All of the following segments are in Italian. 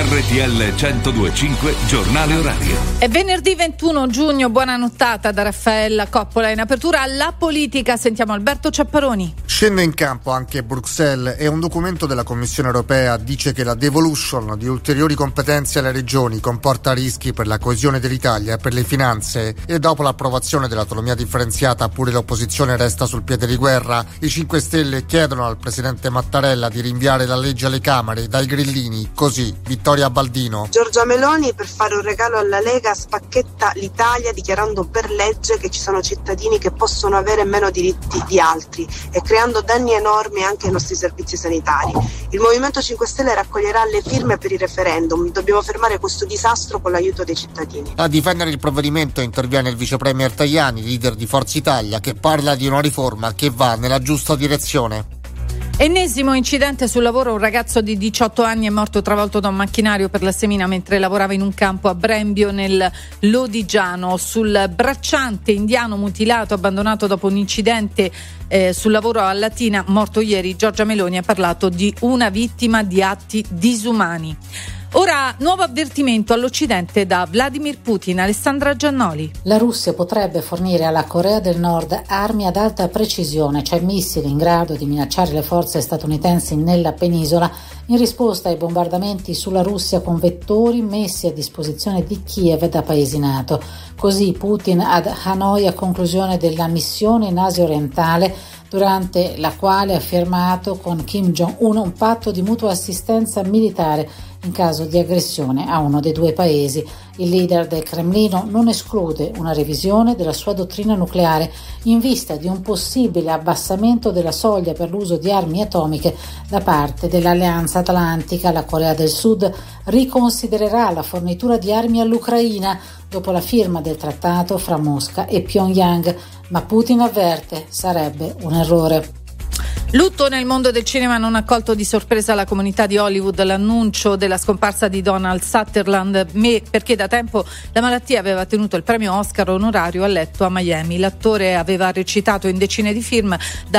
RTL 102.5 Giornale Orario. È venerdì 21 giugno, buona nottata da Raffaella Coppola. In apertura alla politica sentiamo Alberto Ciapparoni. Scende in campo anche Bruxelles e un documento della Commissione europea dice che la devolution di ulteriori competenze alle regioni comporta rischi per la coesione dell'Italia e per le finanze, e dopo l'approvazione dell'autonomia differenziata pure l'opposizione resta sul piede di guerra. I 5 Stelle chiedono al presidente Mattarella di rinviare la legge alle Camere dai grillini, così Vittoria Baldino. Giorgia Meloni, per fare un regalo alla Lega, spacchetta l'Italia dichiarando per legge che ci sono cittadini che possono avere meno diritti di altri e creando danni enormi anche ai nostri servizi sanitari. Il Movimento 5 Stelle raccoglierà le firme per il referendum. Dobbiamo fermare questo disastro con l'aiuto dei cittadini. A difendere il provvedimento interviene il vice premier Tajani, leader di Forza Italia, che parla di una riforma che va nella giusta direzione. Ennesimo incidente sul lavoro, un ragazzo di 18 anni è morto travolto da un macchinario per la semina mentre lavorava in un campo a Brembio nel Lodigiano. Sul bracciante indiano mutilato abbandonato dopo un incidente sul lavoro a Latina, morto ieri, Giorgia Meloni ha parlato di una vittima di atti disumani. Ora, nuovo avvertimento all'Occidente da Vladimir Putin. Alessandra Giannoli. La Russia potrebbe fornire alla Corea del Nord armi ad alta precisione, cioè missili in grado di minacciare le forze statunitensi nella penisola, in risposta ai bombardamenti sulla Russia con vettori messi a disposizione di Kiev da paesi NATO. Così Putin ad Hanoi a conclusione della missione in Asia orientale, durante la quale ha firmato con Kim Jong-un un patto di mutua assistenza militare in caso di aggressione a uno dei due paesi. Il leader del Cremlino non esclude una revisione della sua dottrina nucleare in vista di un possibile abbassamento della soglia per l'uso di armi atomiche da parte dell'Alleanza Atlantica. La Corea del Sud riconsidererà la fornitura di armi all'Ucraina dopo la firma del trattato fra Mosca e Pyongyang, ma Putin avverte sarebbe un errore. Lutto nel mondo del cinema. Non ha accolto di sorpresa la comunità di Hollywood l'annuncio della scomparsa di Donald Sutherland, perché da tempo la malattia aveva tenuto il premio Oscar onorario a letto a Miami. L'attore aveva recitato in decine di film,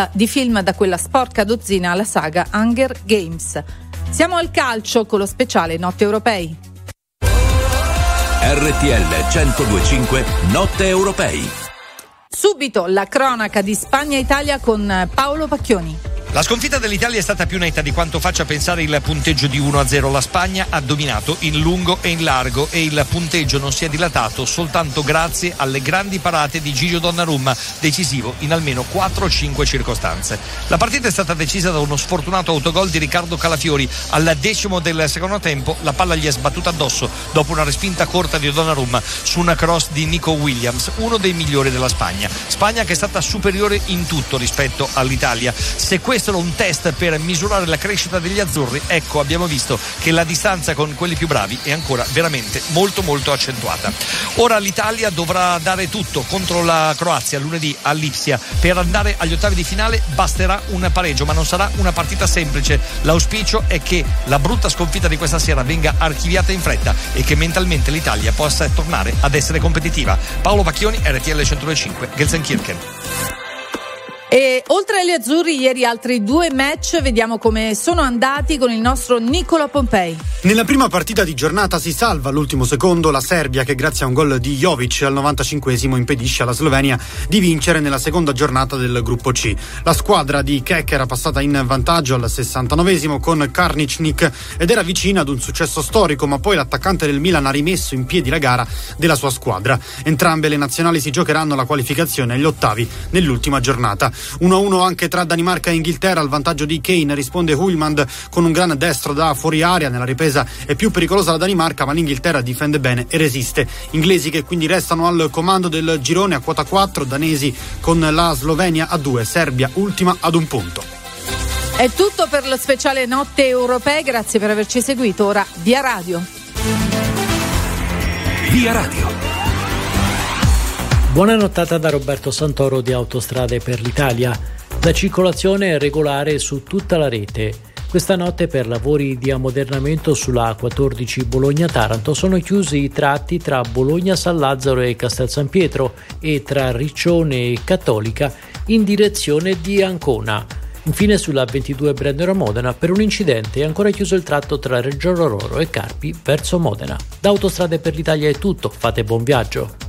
da quella sporca dozzina alla saga Hunger Games. Siamo al calcio con lo speciale Notte Europei. RTL 102.5 Notte Europei. Subito la cronaca di Spagna-Italia con Paolo Pacchioni. La sconfitta dell'Italia è stata più netta di quanto faccia pensare il punteggio di 1-0. La Spagna ha dominato in lungo e in largo e il punteggio non si è dilatato soltanto grazie alle grandi parate di Gigio Donnarumma, decisivo in almeno 4-5 circostanze. La partita è stata decisa da uno sfortunato autogol di Riccardo Calafiori. Al 10° del secondo tempo la palla gli è sbattuta addosso dopo una respinta corta di Donnarumma su una cross di Nico Williams, uno dei migliori della Spagna. Spagna che è stata superiore in tutto rispetto all'Italia. Se questo era un test per misurare la crescita degli azzurri, ecco, abbiamo visto che la distanza con quelli più bravi è ancora veramente molto molto accentuata. Ora l'Italia dovrà dare tutto contro la Croazia lunedì a Lipsia. Per andare agli ottavi di finale basterà un pareggio, ma non sarà una partita semplice. L'auspicio è che la brutta sconfitta di questa sera venga archiviata in fretta e che mentalmente l'Italia possa tornare ad essere competitiva. Paolo Pacchioni, RTL 102.5, Gelsenkirchen. E oltre agli azzurri, ieri altri 2 match, vediamo come sono andati con il nostro Nicola Pompei. Nella prima partita di giornata si salva all'ultimo secondo la Serbia, che grazie a un gol di Jovic al 95esimo impedisce alla Slovenia di vincere nella seconda giornata del gruppo C. La squadra di Kek era passata in vantaggio al 69esimo con Karničnik ed era vicina ad un successo storico, ma poi l'attaccante del Milan ha rimesso in piedi la gara della sua squadra. Entrambe le nazionali si giocheranno la qualificazione agli ottavi nell'ultima giornata. 1-1 anche tra Danimarca e Inghilterra. Al vantaggio di Kane risponde Huilmand con un gran destro da fuori area. Nella ripresa è più pericolosa la Danimarca, ma l'Inghilterra difende bene e resiste. Inglesi che quindi restano al comando del girone a quota 4, danesi con la Slovenia a 2, Serbia ultima ad 1 punto. È tutto per lo speciale Notte Europee, grazie per averci seguito. Ora via radio. Via radio. Buona nottata da Roberto Santoro di Autostrade per l'Italia. La circolazione è regolare su tutta la rete. Questa notte per lavori di ammodernamento sulla A14 Bologna-Taranto sono chiusi i tratti tra Bologna-San Lazzaro e Castel San Pietro e tra Riccione e Cattolica in direzione di Ancona. Infine sulla 22 Brennero-Modena per un incidente è ancora chiuso il tratto tra Reggio Roro e Carpi verso Modena. Da Autostrade per l'Italia è tutto, fate buon viaggio.